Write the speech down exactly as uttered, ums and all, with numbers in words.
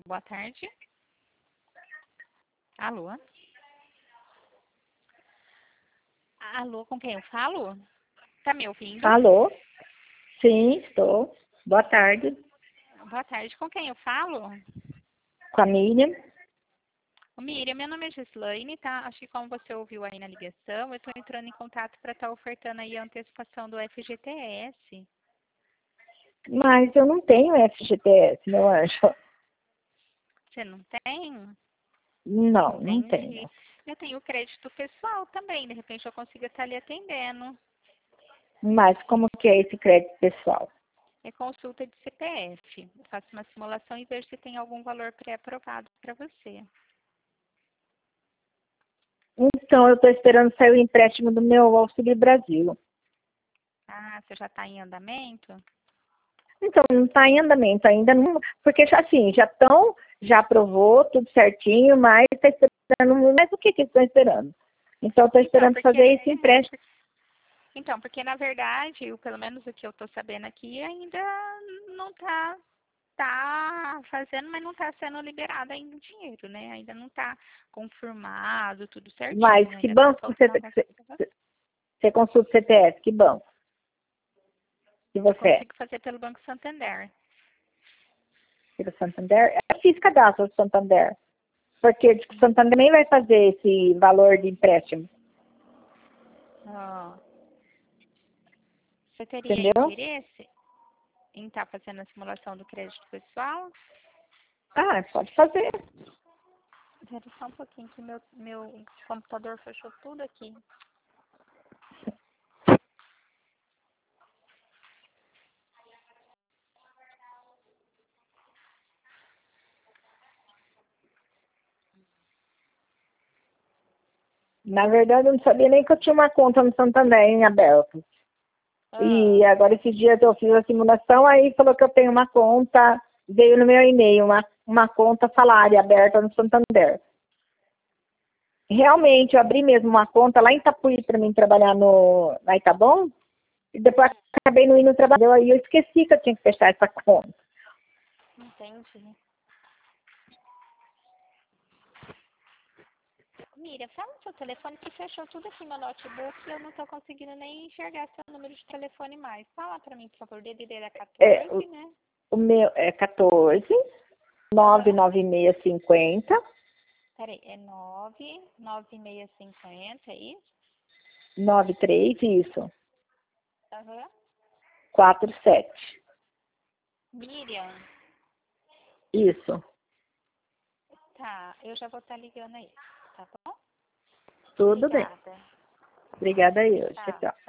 boa tarde. Alô? Alô, com quem eu falo? Tá me ouvindo? Alô? Sim, estou. Boa tarde. Boa tarde, com quem eu falo? Com a Miriam. Ô, Miriam, meu nome é Gislaine, tá? Acho que como você ouviu aí na ligação, eu tô entrando em contato para estar ofertando aí a antecipação do F G T S. Mas eu não tenho F G T S, meu anjo. Você não tem? Não, não Entendi. tenho. Eu tenho crédito pessoal também, de repente eu consigo estar lhe atendendo. Mas como que é esse crédito pessoal? É consulta de C P F. Eu faço uma simulação e vejo se tem algum valor pré-aprovado para você. Então, eu estou esperando sair o empréstimo do meu Auxílio Brasil. Ah, você já está em andamento? Então, não está em andamento ainda, não, porque assim, já estão, já aprovou tudo certinho, mas está esperando, mas o que que estão esperando? Então, estou Então, esperando porque, fazer esse empréstimo. então, porque na verdade, eu, pelo menos o que eu estou sabendo aqui, ainda não está tá fazendo, mas não está sendo liberado ainda o dinheiro, né? Ainda não está confirmado, tudo Mas certinho. que Ainda está banco você, faltando algumas coisas. você, você consulta o C T S? Que banco? Que Eu você é? consigo fazer pelo Banco Santander. Pelo Santander? Eu fiz cadastro do Santander. Porque o Santander também vai fazer esse valor de empréstimo. Ó, você teria Entendeu? interesse em estar fazendo a simulação do crédito pessoal? Ah, pode fazer. Espera só um pouquinho que meu, meu computador fechou tudo aqui. Na verdade, eu não sabia nem que eu tinha uma conta no Santander em aberto. Ah, E agora, esses dias eu fiz a simulação, aí falou que eu tenho uma conta, veio no meu e-mail, uma, uma conta salário aberta no Santander. Realmente, eu abri mesmo uma conta lá em Itapuí para mim trabalhar no, na Itabom, e depois acabei não indo trabalhar, aí eu esqueci que eu tinha que fechar essa conta. entendi. Mira, fala o seu telefone que fechou tudo aqui no notebook e eu não estou conseguindo nem enxergar seu número de telefone mais. Fala para mim, por favor, D D D era É, o, quatorze, né? o meu é quatorze, Aham. nove nove seis cinco zero, Peraí, é nove nove seis cinco zero, é isso? nove três, isso, Aham. quatro sete, Miriam, isso. tá, eu já vou estar ligando aí, tá bom? Tudo bem. Obrigada. Obrigada aí, tchau, Tchau. tchau.